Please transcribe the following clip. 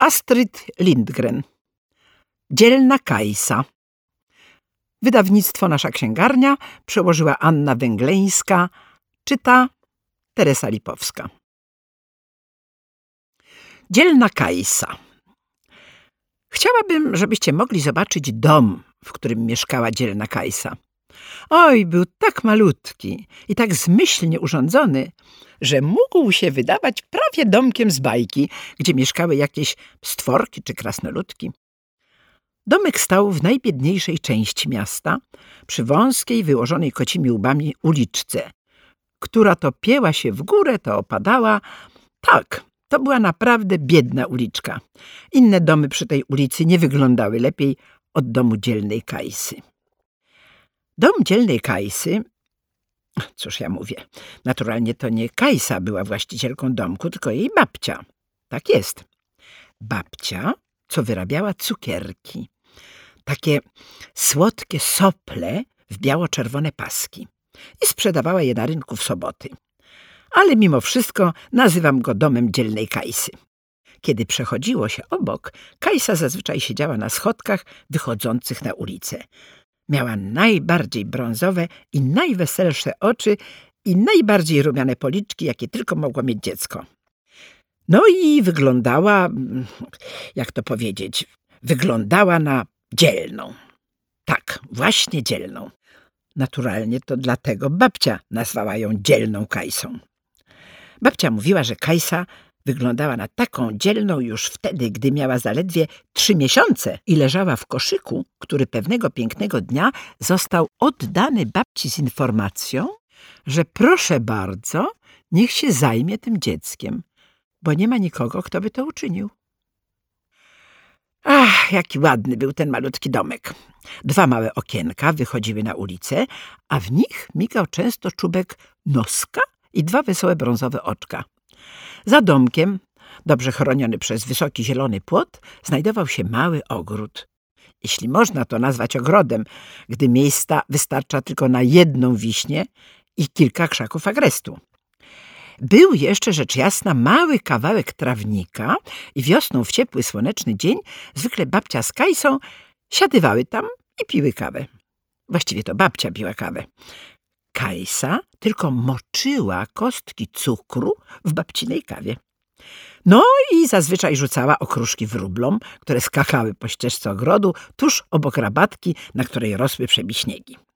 Astrid Lindgren. Dzielna Kajsa. Wydawnictwo Nasza Księgarnia przełożyła Anna Węgleńska, czyta Teresa Lipowska. Dzielna Kajsa. Chciałabym, żebyście mogli zobaczyć dom, w którym mieszkała dzielna Kajsa. Oj, był tak malutki i tak zmyślnie urządzony, że mógł się wydawać prawie domkiem z bajki, gdzie mieszkały jakieś stworki czy krasnoludki. Domek stał w najbiedniejszej części miasta, przy wąskiej, wyłożonej kocimi łbami uliczce, która to pięła się w górę, to opadała. Tak, to była naprawdę biedna uliczka. Inne domy przy tej ulicy nie wyglądały lepiej od domu dzielnej Kajsy. Dom dzielnej Kajsy, cóż ja mówię, naturalnie to nie Kajsa była właścicielką domku, tylko jej babcia. Tak jest. Babcia, co wyrabiała cukierki. Takie słodkie sople w biało-czerwone paski. I sprzedawała je na rynku w soboty. Ale mimo wszystko nazywam go domem dzielnej Kajsy. Kiedy przechodziło się obok, Kajsa zazwyczaj siedziała na schodkach wychodzących na ulicę. Miała najbardziej brązowe i najweselsze oczy i najbardziej rumiane policzki, jakie tylko mogło mieć dziecko. No i wyglądała, jak to powiedzieć, wyglądała na dzielną. Tak, właśnie dzielną. Naturalnie to dlatego babcia nazwała ją dzielną Kajsą. Babcia mówiła, że Kajsa wyglądała na taką dzielną już wtedy, gdy miała zaledwie 3 miesiące i leżała w koszyku, który pewnego pięknego dnia został oddany babci z informacją, że proszę bardzo, niech się zajmie tym dzieckiem, bo nie ma nikogo, kto by to uczynił. Ach, jaki ładny był ten malutki domek. 2 małe okienka wychodziły na ulicę, a w nich migał często czubek noska i 2 wesołe brązowe oczka. Za domkiem, dobrze chroniony przez wysoki zielony płot, znajdował się mały ogród. Jeśli można to nazwać ogrodem, gdy miejsca wystarcza tylko na 1 wiśnię i kilka krzaków agrestu. Był jeszcze, rzecz jasna, mały kawałek trawnika i wiosną w ciepły, słoneczny dzień zwykle babcia z Kajsą siadywały tam i piły kawę. Właściwie to babcia piła kawę. Kajsa tylko moczyła kostki cukru w babcinej kawie. No i zazwyczaj rzucała okruszki wróblom, które skakały po ścieżce ogrodu tuż obok rabatki, na której rosły przebiśniegi.